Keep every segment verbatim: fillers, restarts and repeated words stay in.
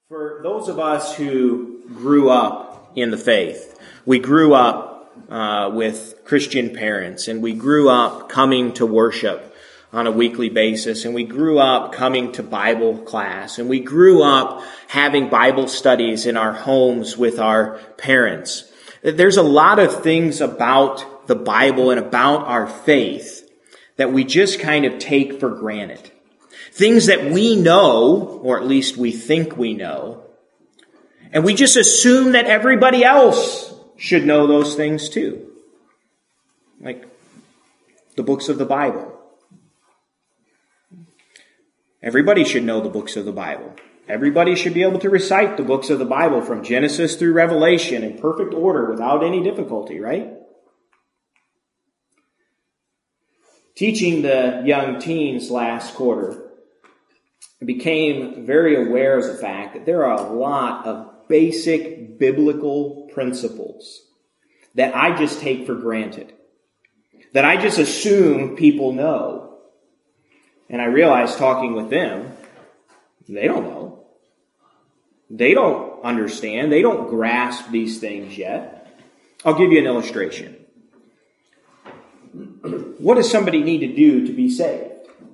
For those of us who grew up in the faith, we grew up uh, with Christian parents, and we grew up coming to worship on a weekly basis, and we grew up coming to Bible class, and we grew up having Bible studies in our homes with our parents. There's a lot of things about the Bible and about our faith that we just kind of take for granted. Things that we know, or at least we think we know, and we just assume that everybody else should know those things too. Like the books of the Bible. Everybody should know the books of the Bible. Everybody should be able to recite the books of the Bible from Genesis through Revelation in perfect order without any difficulty, right? Teaching the young teens last quarter, I became very aware of the fact that there are a lot of basic biblical principles that I just take for granted, that I just assume people know. And I realized talking with them, they don't know. They don't understand. They don't grasp these things yet. I'll give you an illustration. What does somebody need to do to be saved?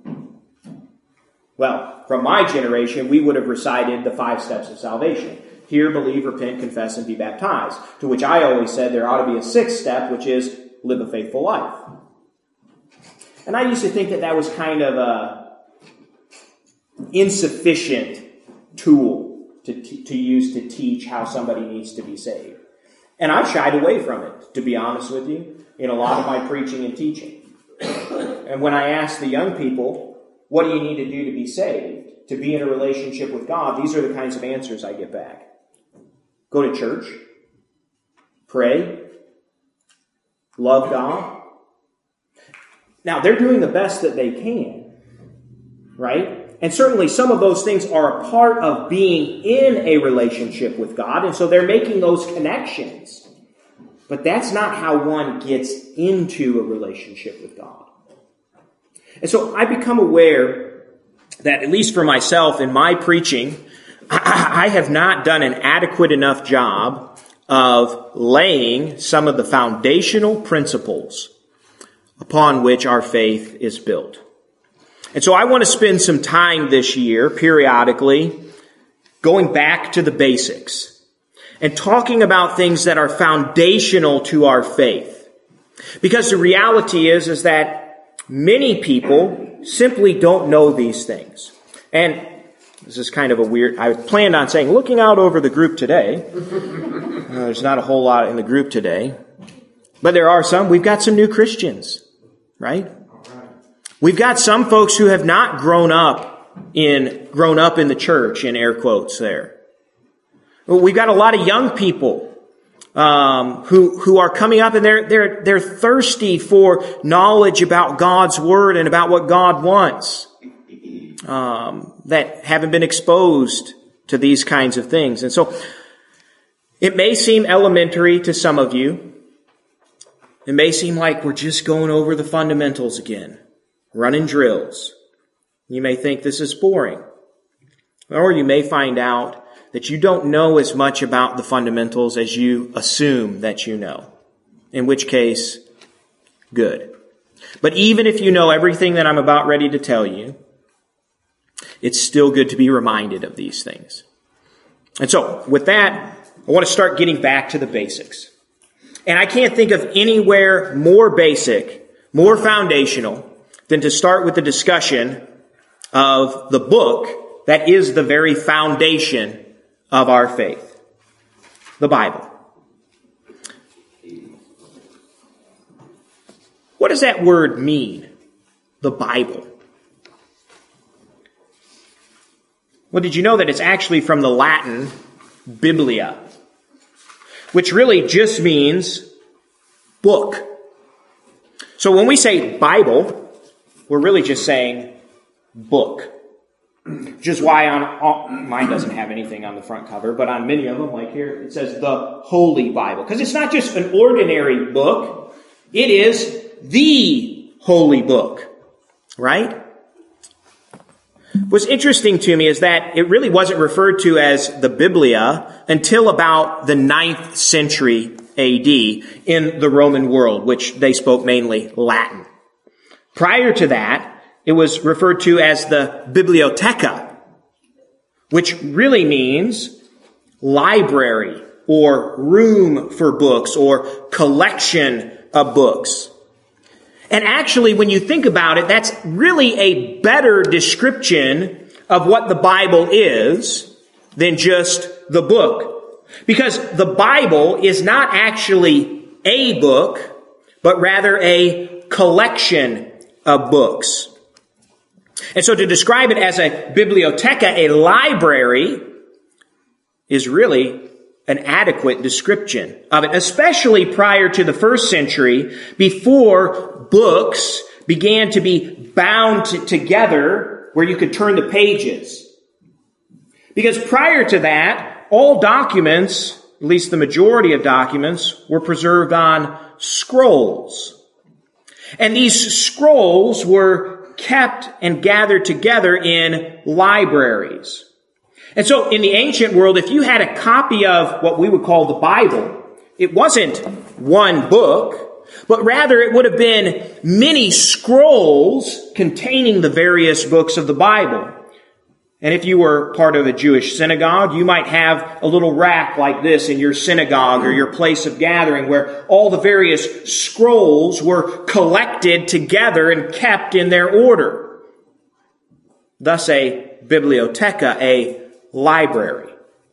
Well, from my generation, we would have recited the five steps of salvation. Hear, believe, repent, confess, and be baptized. To which I always said there ought to be a sixth step, which is live a faithful life. And I used to think that that was kind of a insufficient tool to, t- to use to teach how somebody needs to be saved. And I've shied away from it, to be honest with you, in a lot of my preaching and teaching. And when I ask the young people, what do you need to do to be saved, to be in a relationship with God? These are the kinds of answers I get back. Go to church. Pray. Love God. Now, they're doing the best that they can, right? And certainly some of those things are a part of being in a relationship with God, and so they're making those connections. But that's not how one gets into a relationship with God. And so I become aware that, at least for myself in my preaching, I have not done an adequate enough job of laying some of the foundational principles upon which our faith is built. And so I want to spend some time this year, periodically, going back to the basics and talking about things that are foundational to our faith. Because the reality is, is that many people simply don't know these things. And this is kind of a weird, I planned on saying, looking out over the group today, uh, there's not a whole lot in the group today, but there are some. We've got some new Christians, right? We've got some folks who have not grown up in, grown up in the church, in air quotes there. We've got a lot of young people Um, who, who are coming up, and they're, they're, they're thirsty for knowledge about God's Word and about what God wants, um, that haven't been exposed to these kinds of things. And so it may seem elementary to some of you. It may seem like we're just going over the fundamentals again, running drills. You may think this is boring. Or you may find out that you don't know as much about the fundamentals as you assume that you know. In which case, good. But even if you know everything that I'm about ready to tell you, it's still good to be reminded of these things. And so, with that, I want to start getting back to the basics. And I can't think of anywhere more basic, more foundational, than to start with the discussion of the book that is the very foundation of our faith, the Bible. What does that word mean, the Bible? Well, did you know that it's actually from the Latin biblia, which really just means book. So when we say Bible, we're really just saying book. Which is why on all, mine doesn't have anything on the front cover, but on many of them, like here, it says the Holy Bible. Because it's not just an ordinary book. It is the holy book. Right? What's interesting to me is that it really wasn't referred to as the Biblia until about the ninth century A D in the Roman world, which they spoke mainly Latin. Prior to that, it was referred to as the Bibliotheca, which really means library or room for books or collection of books. And actually, when you think about it, that's really a better description of what the Bible is than just the book. Because the Bible is not actually a book, but rather a collection of books. And so to describe it as a bibliotheca, a library, is really an adequate description of it, especially prior to the first century, before books began to be bound t- together where you could turn the pages. Because prior to that, all documents, at least the majority of documents, were preserved on scrolls. And these scrolls were kept and gathered together in libraries. And so in the ancient world, if you had a copy of what we would call the Bible, it wasn't one book, but rather it would have been many scrolls containing the various books of the Bible. And if you were part of a Jewish synagogue, you might have a little rack like this in your synagogue or your place of gathering where all the various scrolls were collected together and kept in their order. Thus a bibliotheca, a library.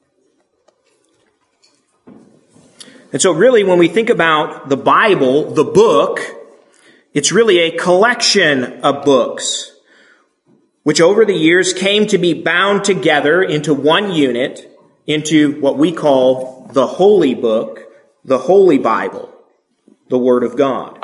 And so really when we think about the Bible, the book, it's really a collection of books, which over the years came to be bound together into one unit, into what we call the Holy Book, the Holy Bible, the Word of God.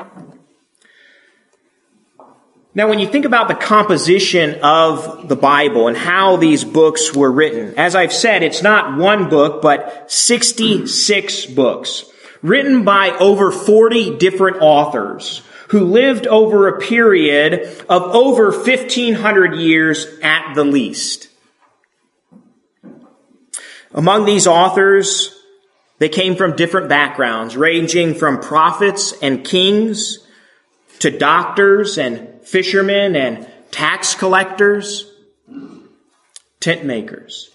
Now, when you think about the composition of the Bible and how these books were written, as I've said, it's not one book, but sixty-six books, written by over forty different authors who lived over a period of over fifteen hundred years at the least. Among these authors, they came from different backgrounds, ranging from prophets and kings to doctors and fishermen and tax collectors, tent makers.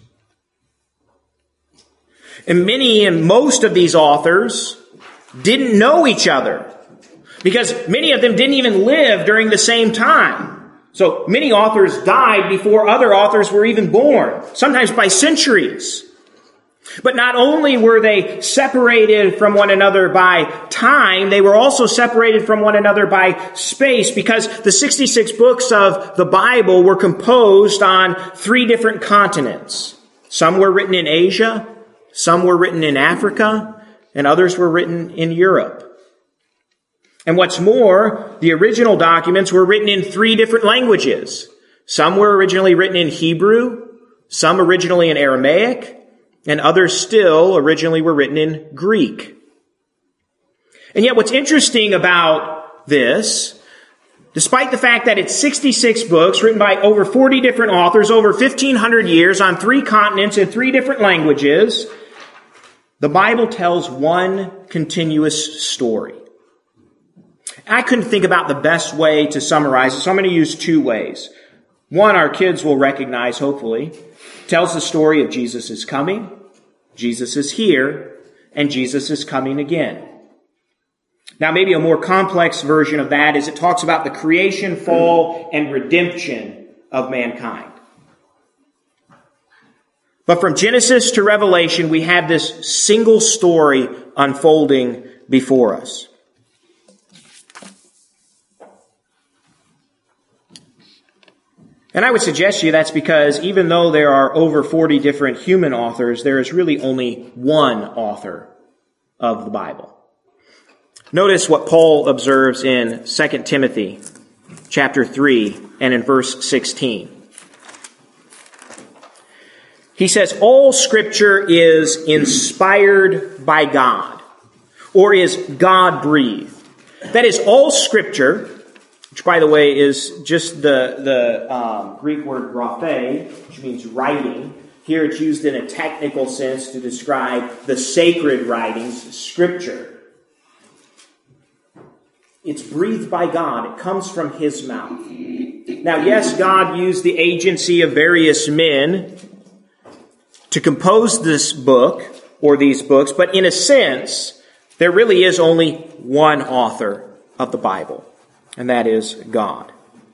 And many and most of these authors didn't know each other because many of them didn't even live during the same time. So many authors died before other authors were even born, sometimes by centuries. But not only were they separated from one another by time, they were also separated from one another by space because the sixty-six books of the Bible were composed on three different continents. Some were written in Asia, some were written in Africa, and others were written in Europe. And what's more, the original documents were written in three different languages. Some were originally written in Hebrew, some originally in Aramaic, and others still originally were written in Greek. And yet what's interesting about this, despite the fact that it's sixty-six books written by over forty different authors over fifteen hundred years on three continents in three different languages, the Bible tells one continuous story. I couldn't think about the best way to summarize it, so I'm going to use two ways. One, our kids will recognize, hopefully, tells the story of Jesus is coming, Jesus is here, and Jesus is coming again. Now, maybe a more complex version of that is it talks about the creation, fall, and redemption of mankind. But from Genesis to Revelation, we have this single story unfolding before us. And I would suggest to you that's because even though there are over forty different human authors, there is really only one author of the Bible. Notice what Paul observes in Second Timothy chapter three and in verse sixteen. He says, all Scripture is inspired by God, or is God-breathed. That is, all Scripture which, by the way, is just the, the um, Greek word graphe, which means writing. Here it's used in a technical sense to describe the sacred writings, Scripture. It's breathed by God. It comes from His mouth. Now, yes, God used the agency of various men to compose this book, or these books, but in a sense, there really is only one author of the Bible, and that is God.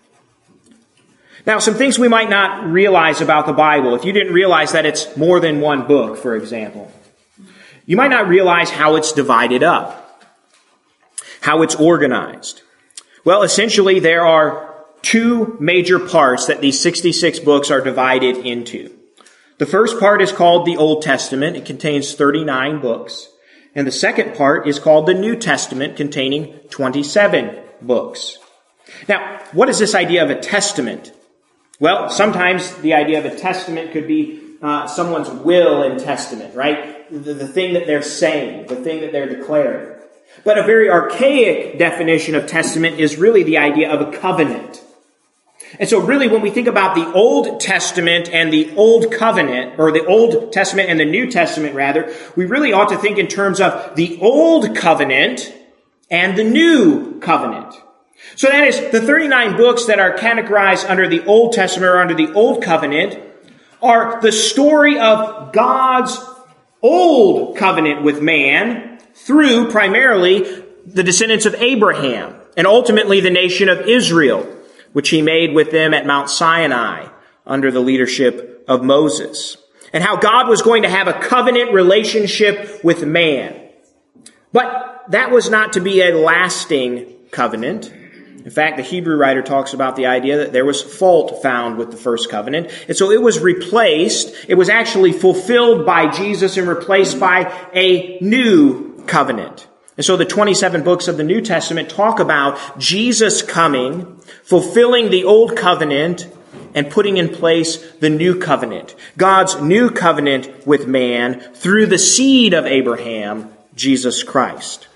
Now, some things we might not realize about the Bible. If you didn't realize that it's more than one book, for example, you might not realize how it's divided up, how it's organized. Well, essentially, there are two major parts that these sixty-six books are divided into. The first part is called the Old Testament. It contains thirty-nine books. And the second part is called the New Testament, containing twenty-seven books. Now, what is this idea of a testament? Well, sometimes the idea of a testament could be uh, someone's will and testament, right? The, the thing that they're saying, the thing that they're declaring. But a very archaic definition of testament is really the idea of a covenant. And so really when we think about the Old Testament and the Old Covenant, or the Old Testament and the New Testament rather, we really ought to think in terms of the Old Covenant and the New Covenant. So that is, the thirty-nine books that are categorized under the Old Testament or under the Old Covenant are the story of God's Old Covenant with man through primarily the descendants of Abraham and ultimately the nation of Israel, which He made with them at Mount Sinai under the leadership of Moses. And how God was going to have a covenant relationship with man. But that was not to be a lasting covenant. In fact, the Hebrew writer talks about the idea that there was fault found with the first covenant. And so it was replaced. It was actually fulfilled by Jesus and replaced by a new covenant. And so the twenty-seven books of the New Testament talk about Jesus coming, fulfilling the Old Covenant, and putting in place the New Covenant. God's new covenant with man through the seed of Abraham, Jesus Christ.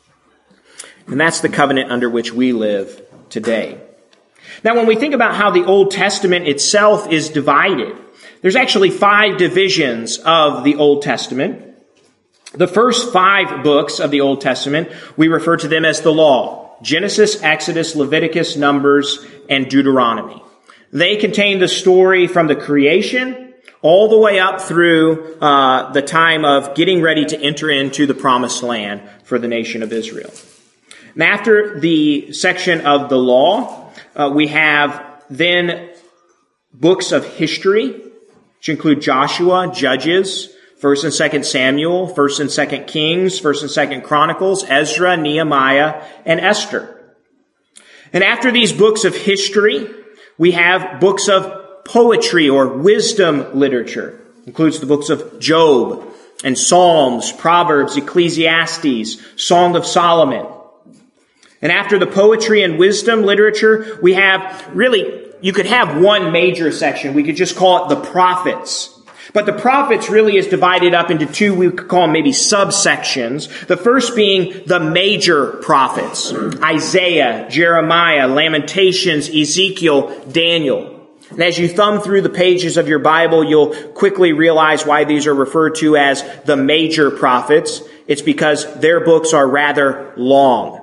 And that's the covenant under which we live today. Now, when we think about how the Old Testament itself is divided, there's actually five divisions of the Old Testament. The first five books of the Old Testament, we refer to them as the law: Genesis, Exodus, Leviticus, Numbers, and Deuteronomy. They contain the story from the creation all the way up through uh, the time of getting ready to enter into the promised land for the nation of Israel. And after the section of the law, uh, we have then books of history, which include Joshua, Judges, First and Second Samuel, First and Second Kings, First and Second Chronicles, Ezra, Nehemiah, and Esther. And after these books of history, we have books of poetry or wisdom literature. It includes the books of Job and Psalms, Proverbs, Ecclesiastes, Song of Solomon. And after the poetry and wisdom literature, we have really, you could have one major section. We could just call it the prophets. But the prophets really is divided up into two, we could call them maybe subsections. The first being the major prophets: Isaiah, Jeremiah, Lamentations, Ezekiel, Daniel. And as you thumb through the pages of your Bible, you'll quickly realize why these are referred to as the major prophets. It's because their books are rather long.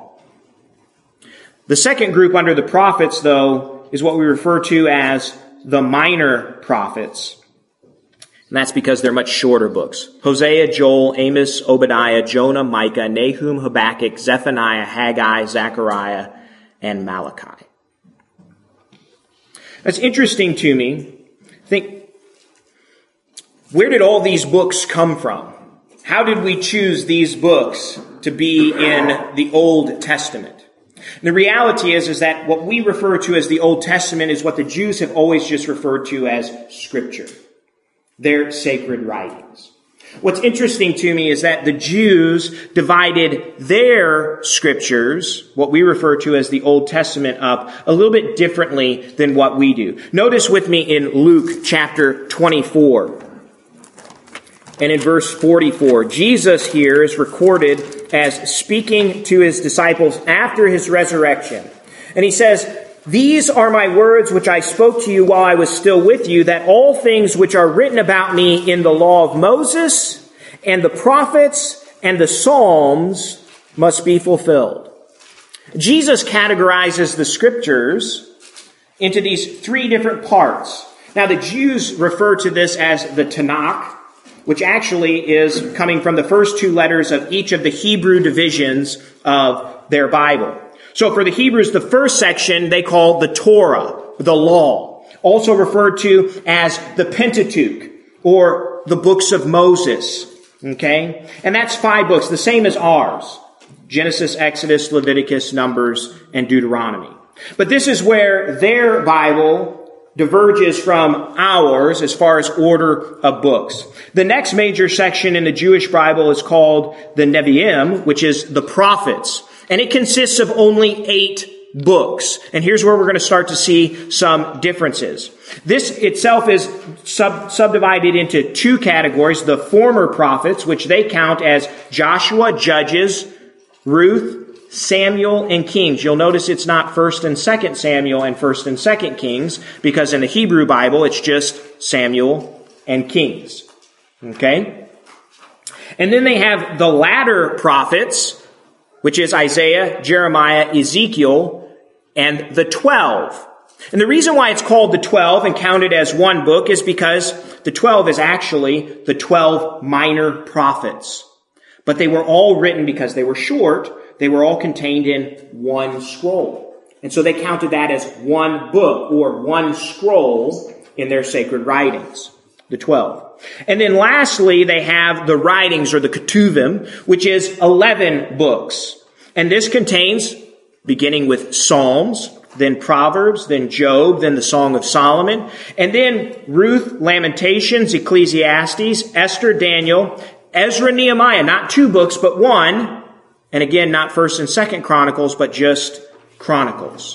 The second group under the prophets, though, is what we refer to as the minor prophets. And that's because they're much shorter books. Hosea, Joel, Amos, Obadiah, Jonah, Micah, Nahum, Habakkuk, Zephaniah, Haggai, Zechariah, and Malachi. That's interesting to me. Think, where did all these books come from? How did we choose these books to be in the Old Testament? And the reality is, is that what we refer to as the Old Testament is what the Jews have always just referred to as Scripture. Their sacred writings. What's interesting to me is that the Jews divided their scriptures, what we refer to as the Old Testament, up a little bit differently than what we do. Notice with me in Luke chapter twenty-four and in verse forty-four. Jesus here is recorded as speaking to his disciples after his resurrection. And he says, "These are my words which I spoke to you while I was still with you, that all things which are written about me in the law of Moses and the prophets and the Psalms must be fulfilled." Jesus categorizes the scriptures into these three different parts. Now, the Jews refer to this as the Tanakh, which actually is coming from the first two letters of each of the Hebrew divisions of their Bible. So for the Hebrews, the first section they call the Torah, the law, also referred to as the Pentateuch, or the books of Moses. Okay? And that's five books, the same as ours. Genesis, Exodus, Leviticus, Numbers, and Deuteronomy. But this is where their Bible diverges from ours as far as order of books. The next major section in the Jewish Bible is called the Nevi'im, which is the prophets. And it consists of only eight books. And here's where we're going to start to see some differences. This itself is sub- subdivided into two categories. The former prophets, which they count as Joshua, Judges, Ruth, Samuel, and Kings. You'll notice it's not First and Second Samuel and First and Second Kings, because in the Hebrew Bible, it's just Samuel and Kings. Okay? And then they have the latter prophets, which is Isaiah, Jeremiah, Ezekiel, and the twelve. And the reason why it's called the twelve and counted as one book is because the twelve is actually the twelve minor prophets. But they were all written, because they were short, they were all contained in one scroll. And so they counted that as one book or one scroll in their sacred writings, the twelve. And then lastly, they have the writings, or the Ketuvim, which is eleven books. And this contains, beginning with Psalms, then Proverbs, then Job, then the Song of Solomon, and then Ruth, Lamentations, Ecclesiastes, Esther, Daniel, Ezra, Nehemiah, not two books, but one. And again, not First and Second Chronicles, but just Chronicles.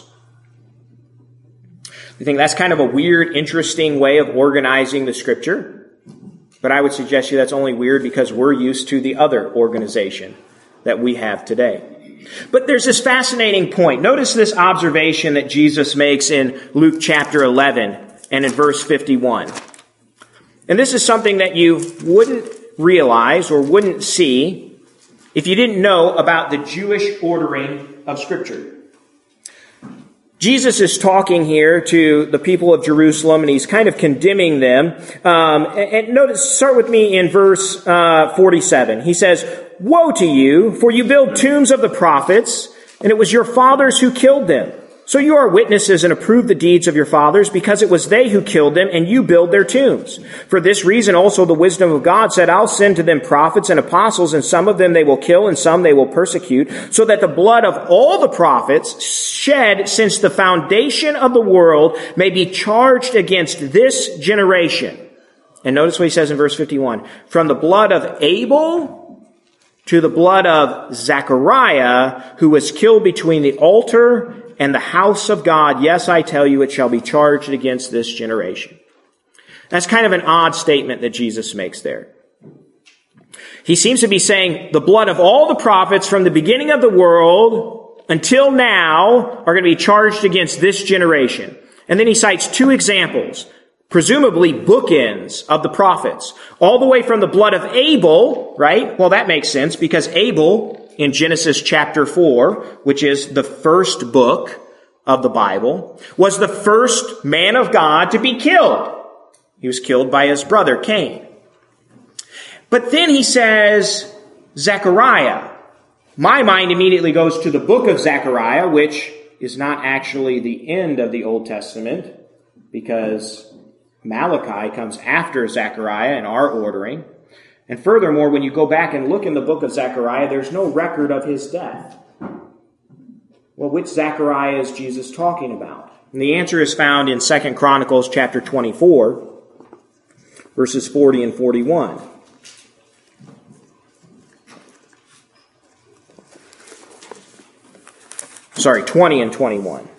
You think that's kind of a weird, interesting way of organizing the Scripture? But I would suggest to you that's only weird because we're used to the other organization that we have today. But there's this fascinating point. Notice this observation that Jesus makes in Luke chapter eleven and in verse fifty-one. And this is something that you wouldn't realize or wouldn't see if you didn't know about the Jewish ordering of Scripture. Jesus is talking here to the people of Jerusalem, and he's kind of condemning them. Um, and, and notice, start with me in verse uh, forty-seven. He says, "Woe to you, for you build tombs of the prophets, and it was your fathers who killed them. So you are witnesses and approve the deeds of your fathers, because it was they who killed them, and you build their tombs. For this reason also the wisdom of God said, I'll send to them prophets and apostles, and some of them they will kill, and some they will persecute, so that the blood of all the prophets shed since the foundation of the world may be charged against this generation." And notice what he says in verse fifty-one. "From the blood of Abel to the blood of Zechariah, who was killed between the altar and the house of God, yes, I tell you, it shall be charged against this generation." That's kind of an odd statement that Jesus makes there. He seems to be saying the blood of all the prophets from the beginning of the world until now are going to be charged against this generation. And then he cites two examples, presumably bookends of the prophets, all the way from the blood of Abel, right? Well, that makes sense, because Abel, in Genesis chapter four, which is the first book of the Bible, was the first man of God to be killed. He was killed by his brother Cain. But then he says, Zechariah. My mind immediately goes to the book of Zechariah, which is not actually the end of the Old Testament, because Malachi comes after Zechariah in our ordering. And furthermore, when you go back and look in the book of Zechariah, there's no record of his death. Well, which Zechariah is Jesus talking about? And the answer is found in Second Chronicles chapter twenty-four, verses forty and forty-one. Sorry, twenty and twenty-one.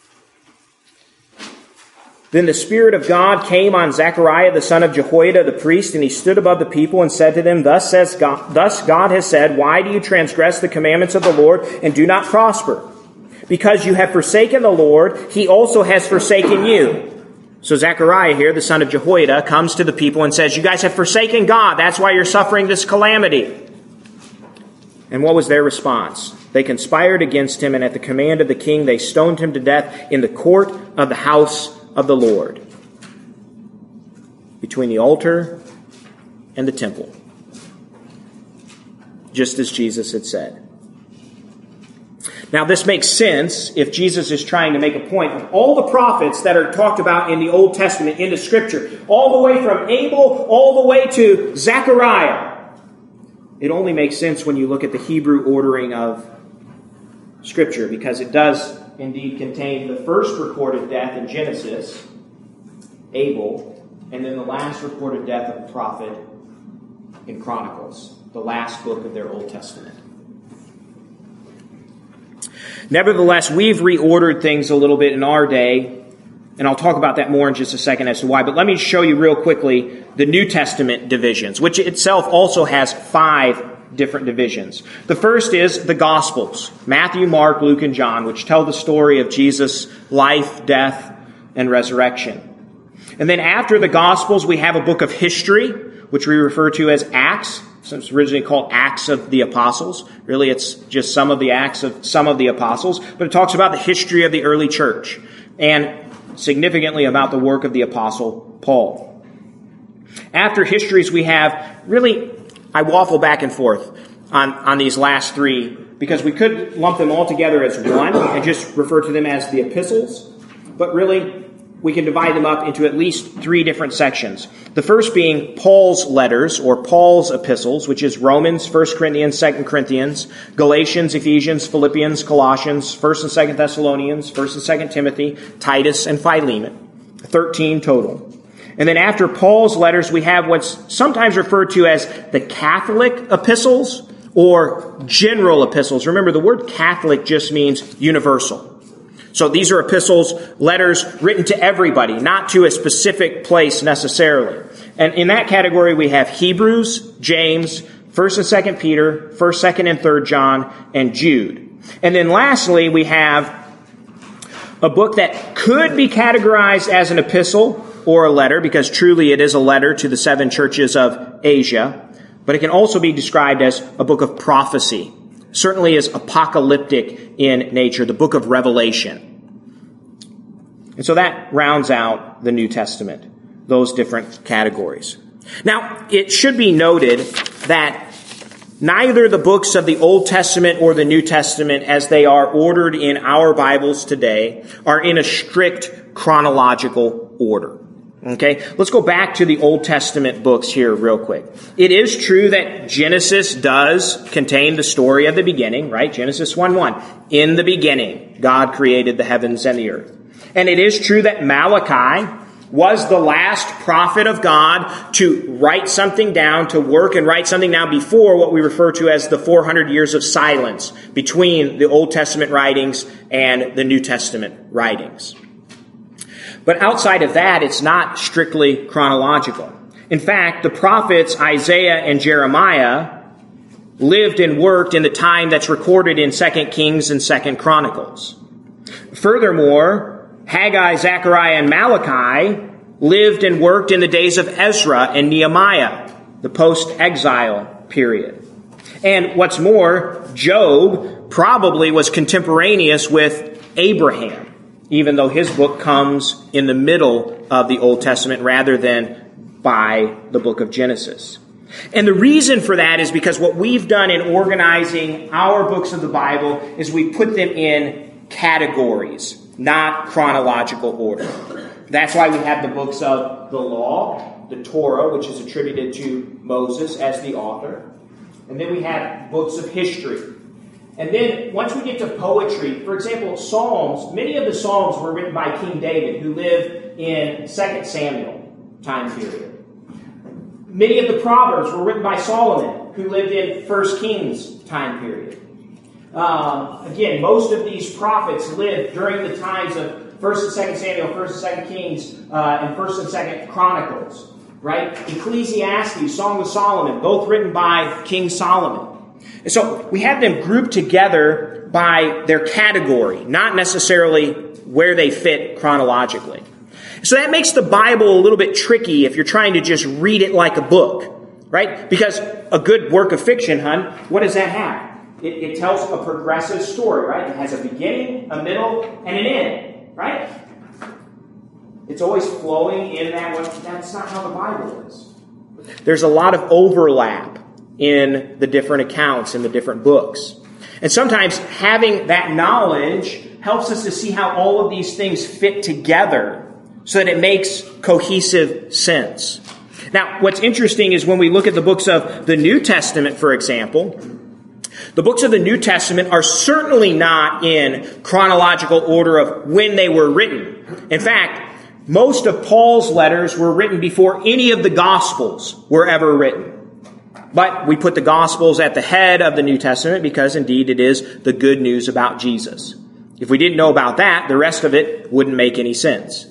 "Then the Spirit of God came on Zechariah the son of Jehoiada the priest, and he stood above the people and said to them, Thus says God, thus God has said, Why do you transgress the commandments of the Lord and do not prosper? Because you have forsaken the Lord, he also has forsaken you. So Zechariah here, the son of Jehoiada, comes to the people and says, you guys have forsaken God. That's why you're suffering this calamity. And what was their response? They conspired against him, and at the command of the king, they stoned him to death in the court of the house of the Lord, between the altar and the temple, just as Jesus had said. Now, this makes sense if Jesus is trying to make a point of all the prophets that are talked about in the Old Testament, into Scripture, all the way from Abel, all the way to Zechariah. It only makes sense when you look at the Hebrew ordering of Scripture, because it does indeed contain the first recorded death in Genesis, Abel, and then the last recorded death of the prophet in Chronicles, the last book of their Old Testament. Nevertheless, we've reordered things a little bit in our day, and I'll talk about that more in just a second as to why. But let me show you real quickly the New Testament divisions, which itself also has five different divisions. The first is the Gospels, Matthew, Mark, Luke, and John, which tell the story of Jesus' life, death, and resurrection. And then after the Gospels, we have a book of history, which we refer to as Acts. So it's originally called Acts of the Apostles. Really, it's just some of the Acts of some of the Apostles. But it talks about the history of the early church, and significantly about the work of the Apostle Paul. After histories, we have, really, I waffle back and forth on, on these last three, because we could lump them all together as one and just refer to them as the epistles. But really, we can divide them up into at least three different sections. The first being Paul's letters, or Paul's epistles, which is Romans, First Corinthians, Second Corinthians, Galatians, Ephesians, Philippians, Colossians, First and Second Thessalonians, First and Second Timothy, Titus, and Philemon. thirteen total. And then after Paul's letters, we have what's sometimes referred to as the Catholic epistles, or general epistles. Remember, the word Catholic just means universal. So these are epistles, letters written to everybody, not to a specific place necessarily. And in that category, we have Hebrews, James, First and Second Peter, First, Second, and Third John, and Jude. And then lastly, we have a book that could be categorized as an epistle or a letter, because truly it is a letter to the seven churches of Asia. But it can also be described as a book of prophecy. Certainly is apocalyptic in nature, the book of Revelation. And so that rounds out the New Testament, those different categories. Now, it should be noted that neither the books of the Old Testament or the New Testament, as they are ordered in our Bibles today, are in a strict chronological order. Okay, let's go back to the Old Testament books here real quick. It is true that Genesis does contain the story of the beginning, right? Genesis one one. In the beginning, God created the heavens and the earth. And it is true that Malachi was the last prophet of God to write something down, to work and write something down before what we refer to as the four hundred years of silence between the Old Testament writings and the New Testament writings. But outside of that, it's not strictly chronological. In fact, the prophets Isaiah and Jeremiah lived and worked in the time that's recorded in Second Kings and Second Chronicles. Furthermore, Haggai, Zechariah, and Malachi lived and worked in the days of Ezra and Nehemiah, the post-exile period. And what's more, Job probably was contemporaneous with Abraham, even though his book comes in the middle of the Old Testament rather than by the book of Genesis. And the reason for that is because what we've done in organizing our books of the Bible is we put them in categories, not chronological order. That's why we have the books of the law, the Torah, which is attributed to Moses as the author. And then we have books of history. And then once we get to poetry, for example, Psalms, many of the Psalms were written by King David, who lived in Second Samuel time period. Many of the Proverbs were written by Solomon, who lived in First Kings time period. Um, again, most of these prophets lived during the times of First and Second Samuel, First and Second Kings, uh, and First and Second Chronicles. Right? Ecclesiastes, Song of Solomon, both written by King Solomon. And so we have them grouped together by their category, not necessarily where they fit chronologically. So that makes the Bible a little bit tricky if you're trying to just read it like a book, right? Because a good work of fiction, hun, what does that have? It, it tells a progressive story, right? It has a beginning, a middle, and an end, right? It's always flowing in that way. That's not how the Bible is. There's a lot of overlap in the different accounts in the different books. And sometimes having that knowledge helps us to see how all of these things fit together so that it makes cohesive sense. Now, what's interesting is when we look at the books of the New Testament, for example, the books of the New Testament are certainly not in chronological order of when they were written. In fact, most of Paul's letters were written before any of the Gospels were ever written. But we put the Gospels at the head of the New Testament because indeed it is the good news about Jesus. If we didn't know about that, the rest of it wouldn't make any sense.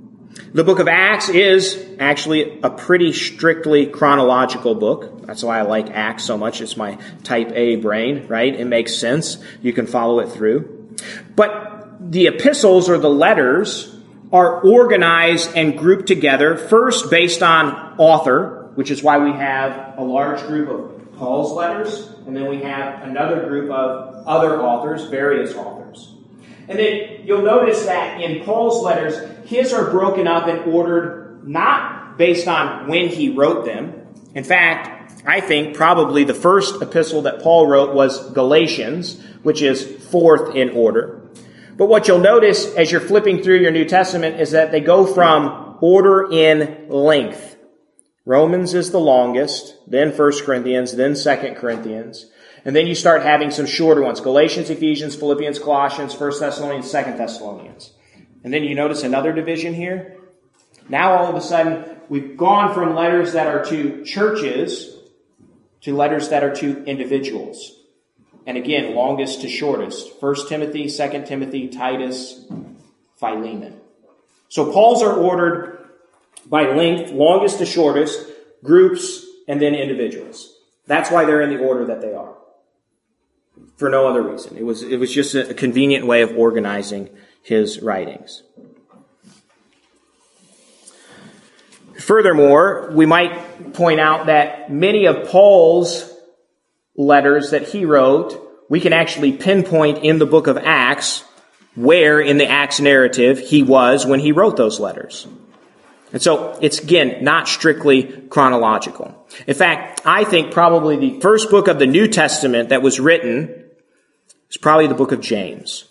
The book of Acts is actually a pretty strictly chronological book. That's why I like Acts so much. It's my type A brain, right? It makes sense. You can follow it through. But the epistles or the letters are organized and grouped together, first based on author, which is why we have a large group of Paul's letters, and then we have another group of other authors, various authors. And then you'll notice that in Paul's letters, his are broken up and ordered not based on when he wrote them. In fact, I think probably the first epistle that Paul wrote was Galatians, which is fourth in order. But what you'll notice as you're flipping through your New Testament is that they go from order in length. Romans is the longest, then First Corinthians, then Second Corinthians. And then you start having some shorter ones. Galatians, Ephesians, Philippians, Colossians, First Thessalonians, Second Thessalonians. And then you notice another division here. Now all of a sudden, we've gone from letters that are to churches to letters that are to individuals. And again, longest to shortest. First Timothy, Second Timothy, Titus, Philemon. So Paul's are ordered by length, longest to shortest, groups, and then individuals. That's why they're in the order that they are. For no other reason. It was, it was just a convenient way of organizing his writings. Furthermore, we might point out that many of Paul's letters that he wrote, we can actually pinpoint in the book of Acts where in the Acts narrative he was when he wrote those letters. And so it's, again, not strictly chronological. In fact, I think probably the first book of the New Testament that was written is probably the book of James.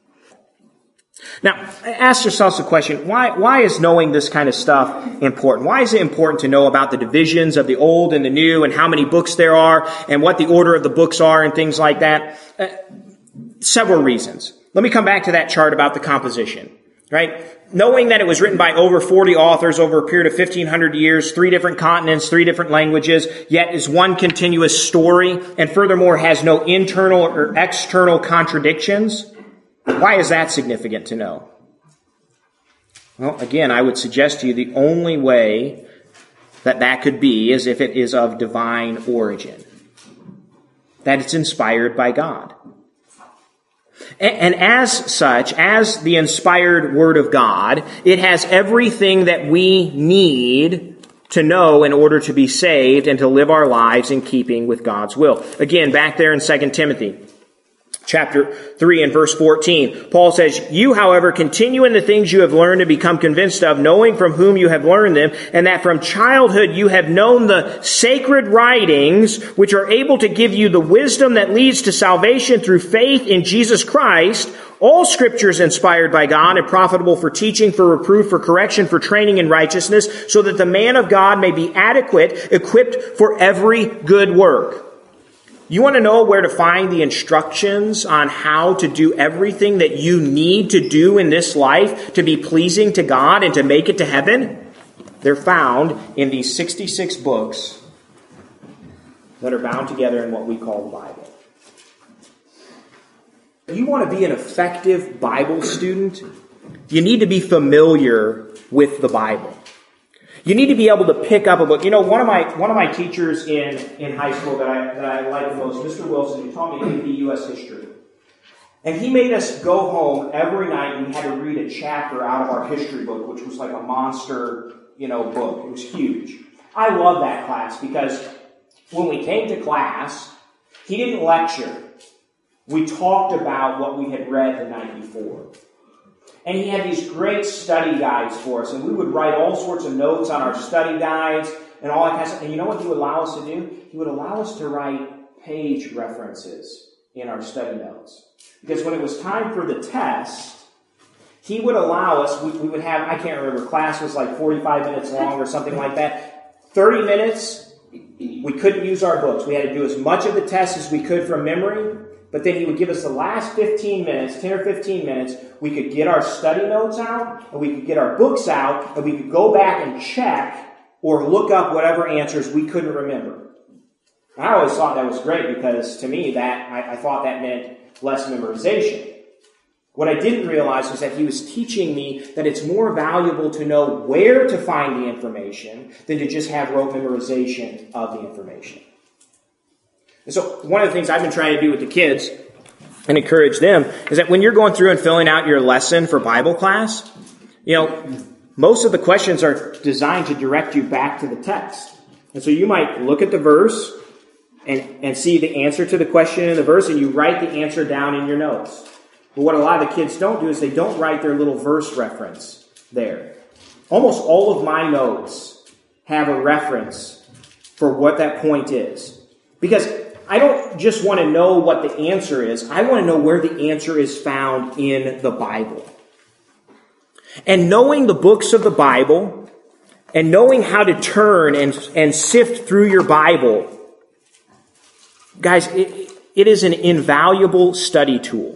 Now, ask yourselves the question, why, why is knowing this kind of stuff important? Why is it important to know about the divisions of the Old and the New and how many books there are and what the order of the books are and things like that? Uh, several reasons. Let me come back to that chart about the composition, right? Knowing that it was written by over forty authors over a period of fifteen hundred years, three different continents, three different languages, yet is one continuous story, and furthermore has no internal or external contradictions. Why is that significant to know? Well, again, I would suggest to you the only way that that could be is if it is of divine origin. That it's inspired by God. And as such, as the inspired Word of God, it has everything that we need to know in order to be saved and to live our lives in keeping with God's will. Again, back there in Second Timothy, chapter three and verse fourteen, Paul says, "You, however, continue in the things you have learned and become convinced of, knowing from whom you have learned them, and that from childhood you have known the sacred writings, which are able to give you the wisdom that leads to salvation through faith in Jesus Christ. All Scripture is inspired by God and profitable for teaching, for reproof, for correction, for training in righteousness, so that the man of God may be adequate, equipped for every good work." You want to know where to find the instructions on how to do everything that you need to do in this life to be pleasing to God and to make it to heaven? They're found in these sixty-six books that are bound together in what we call the Bible. If you want to be an effective Bible student, you need to be familiar with the Bible. You need to be able to pick up a book. You know, one of my one of my teachers in, in high school that I that I like the most, Mister Wilson, he taught me A P U S history. And he made us go home every night and we had to read a chapter out of our history book, which was like a monster, you know, book. It was huge. I love that class because when we came to class, he didn't lecture. We talked about what we had read the night before. And he had these great study guides for us, and we would write all sorts of notes on our study guides and all that kind of stuff. And you know what he would allow us to do? He would allow us to write page references in our study notes. Because when it was time for the test, he would allow us, we, we would have, I can't remember, class was like forty-five minutes long or something like that. thirty minutes, we couldn't use our books. We had to do as much of the test as we could from memory. But then he would give us the last fifteen minutes, ten or fifteen minutes. We could get our study notes out, and we could get our books out, and we could go back and check or look up whatever answers we couldn't remember. I always thought that was great because to me that I, I thought that meant less memorization. What I didn't realize was that he was teaching me that it's more valuable to know where to find the information than to just have rote memorization of the information. And so one of the things I've been trying to do with the kids and encourage them is that when you're going through and filling out your lesson for Bible class, you know, most of the questions are designed to direct you back to the text. And so you might look at the verse and, and see the answer to the question in the verse, and you write the answer down in your notes. But what a lot of the kids don't do is they don't write their little verse reference there. Almost all of my notes have a reference for what that point is. Because I don't just want to know what the answer is. I want to know where the answer is found in the Bible. And knowing the books of the Bible and knowing how to turn and, and sift through your Bible, guys, it, it is an invaluable study tool.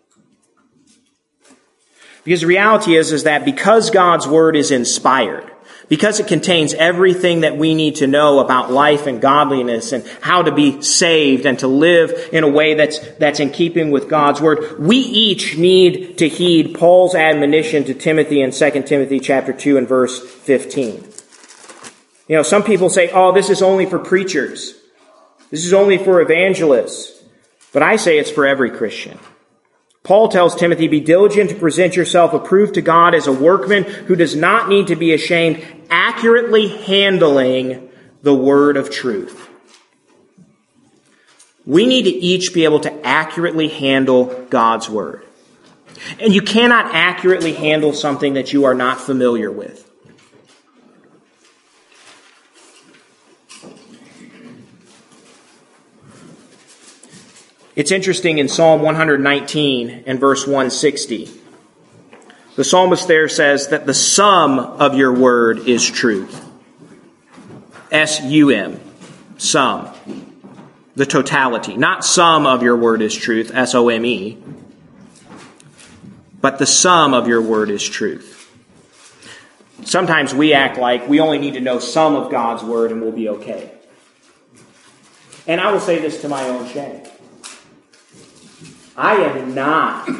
Because the reality is, is that because God's Word is inspired, because it contains everything that we need to know about life and godliness and how to be saved and to live in a way that's, that's in keeping with God's Word, we each need to heed Paul's admonition to Timothy in Second Timothy chapter two and verse fifteen. You know, some people say, oh, this is only for preachers. This is only for evangelists. But I say it's for every Christian. Paul tells Timothy, be diligent to present yourself approved to God as a workman who does not need to be ashamed, accurately handling the word of truth. We need to each be able to accurately handle God's word. And you cannot accurately handle something that you are not familiar with. It's interesting in Psalm one nineteen and verse one sixty. The psalmist there says that the sum of your word is truth. S U M. Sum. The totality. Not some of your word is truth. S O M E. But the sum of your word is truth. Sometimes we act like we only need to know some of God's word and we'll be okay. And I will say this to my own shame. I am not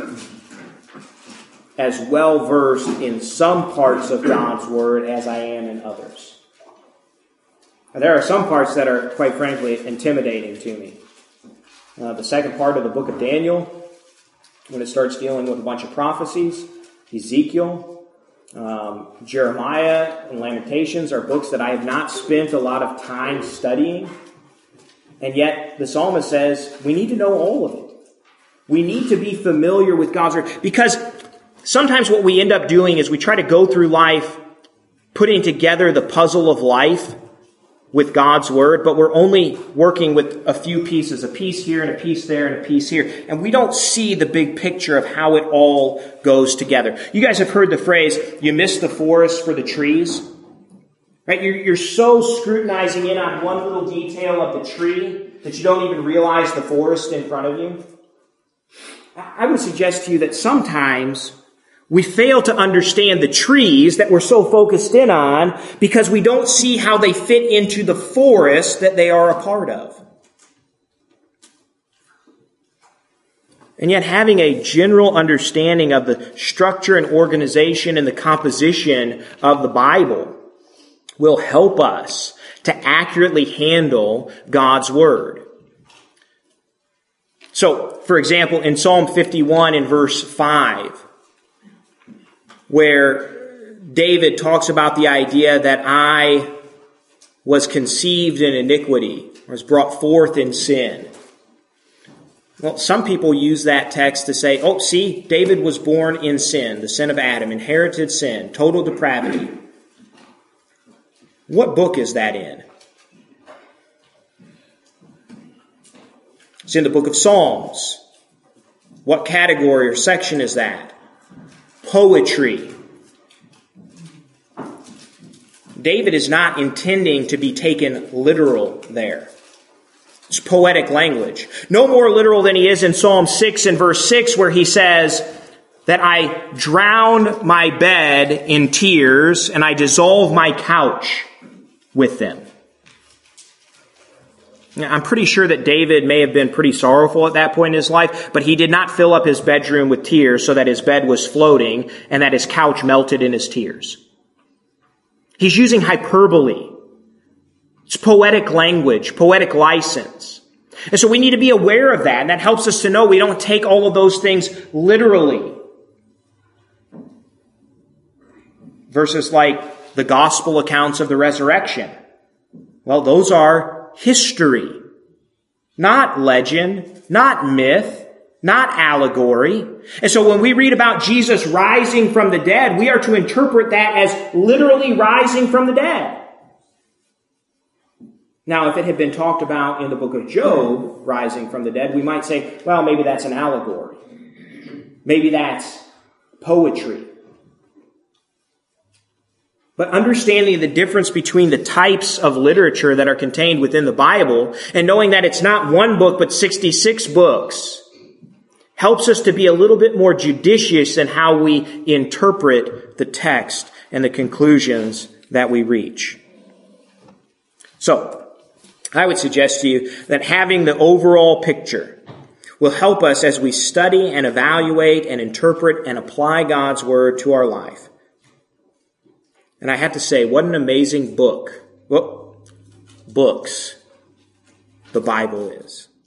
as well versed in some parts of God's Word as I am in others. Now, there are some parts that are, quite frankly, intimidating to me. Uh, the second part of the book of Daniel, when it starts dealing with a bunch of prophecies, Ezekiel, um, Jeremiah, and Lamentations are books that I have not spent a lot of time studying. And yet, the psalmist says, we need to know all of it. We need to be familiar with God's word, because sometimes what we end up doing is we try to go through life putting together the puzzle of life with God's word, but we're only working with a few pieces, a piece here and a piece there and a piece here. And we don't see the big picture of how it all goes together. You guys have heard the phrase, you miss the forest for the trees. Right? You're, you're so scrutinizing in on one little detail of the tree that you don't even realize the forest in front of you. I would suggest to you that sometimes we fail to understand the trees that we're so focused in on because we don't see how they fit into the forest that they are a part of. And yet having a general understanding of the structure and organization and the composition of the Bible will help us to accurately handle God's word. So, for example, in Psalm fifty-one in verse five, where David talks about the idea that I was conceived in iniquity, was brought forth in sin. Well, some people use that text to say, oh, see, David was born in sin, the sin of Adam, inherited sin, total depravity. What book is that in? It's in the book of Psalms. What category or section is that? Poetry. David is not intending to be taken literal there. It's poetic language. No more literal than he is in Psalm six and verse six, where he says that I drowned my bed in tears and I dissolved my couch with them. Now, I'm pretty sure that David may have been pretty sorrowful at that point in his life, but he did not fill up his bedroom with tears so that his bed was floating and that his couch melted in his tears. He's using hyperbole. It's poetic language, poetic license. And so we need to be aware of that, and that helps us to know we don't take all of those things literally. Verses like the gospel accounts of the resurrection. Well, those are history, not legend, not myth, not allegory. And so when we read about Jesus rising from the dead, we are to interpret that as literally rising from the dead. Now, if it had been talked about in the book of Job, rising from the dead, we might say, well, maybe that's an allegory. Maybe that's poetry. But understanding the difference between the types of literature that are contained within the Bible, and knowing that it's not one book but sixty-six books, helps us to be a little bit more judicious in how we interpret the text and the conclusions that we reach. So, I would suggest to you that having the overall picture will help us as we study and evaluate and interpret and apply God's Word to our life. And I have to say, what an amazing book, well, books the Bible is.